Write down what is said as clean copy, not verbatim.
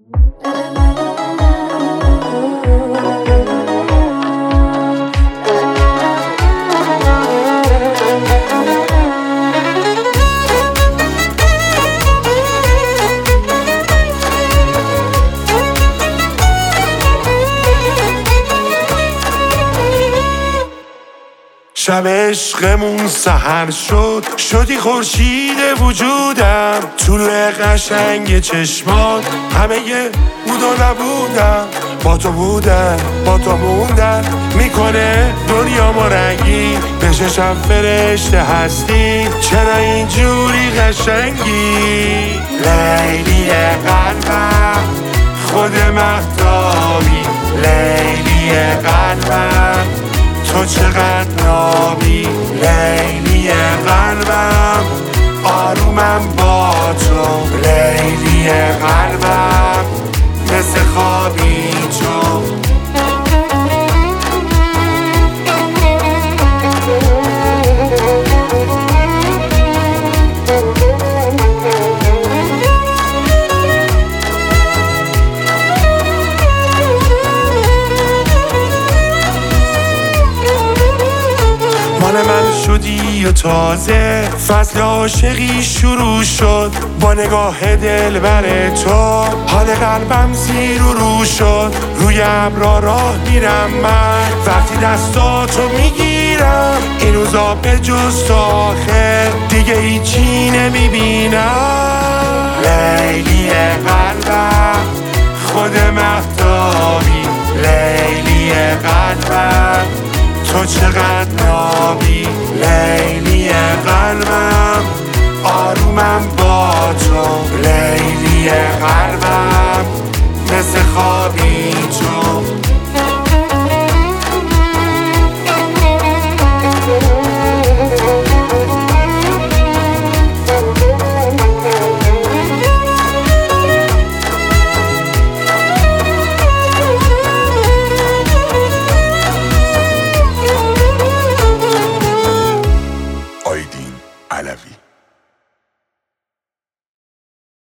شب عشقمون سحر شد، شدی خورشید وجودم، طلوع قشنگ چشمات همه بود و نبودم. با تو بودن، با تو موندن میکنه دنیا ما رنگین. به چشم فرشته هستی، چرا اینجوری قشنگی؟ لیلی قلبم، خود مهتابی، لیلی قلبم، تو چقدر نابی. لیلی قلبم، آرومم با تو، لیلی قلبم، مثل خوابی تو. من شدی و تازه فصل عاشقی شروع شد، با نگاه دلبر تو حال قلبم زیر و رو شد. روی ابرا راه میرم من، وقتی دستاتو میگیرم، این روزا به جز تو آخر دیگه هیچی نمیبینم. لیلی قلبم، خود مهتابی، لیلی قلبم، تو چقدر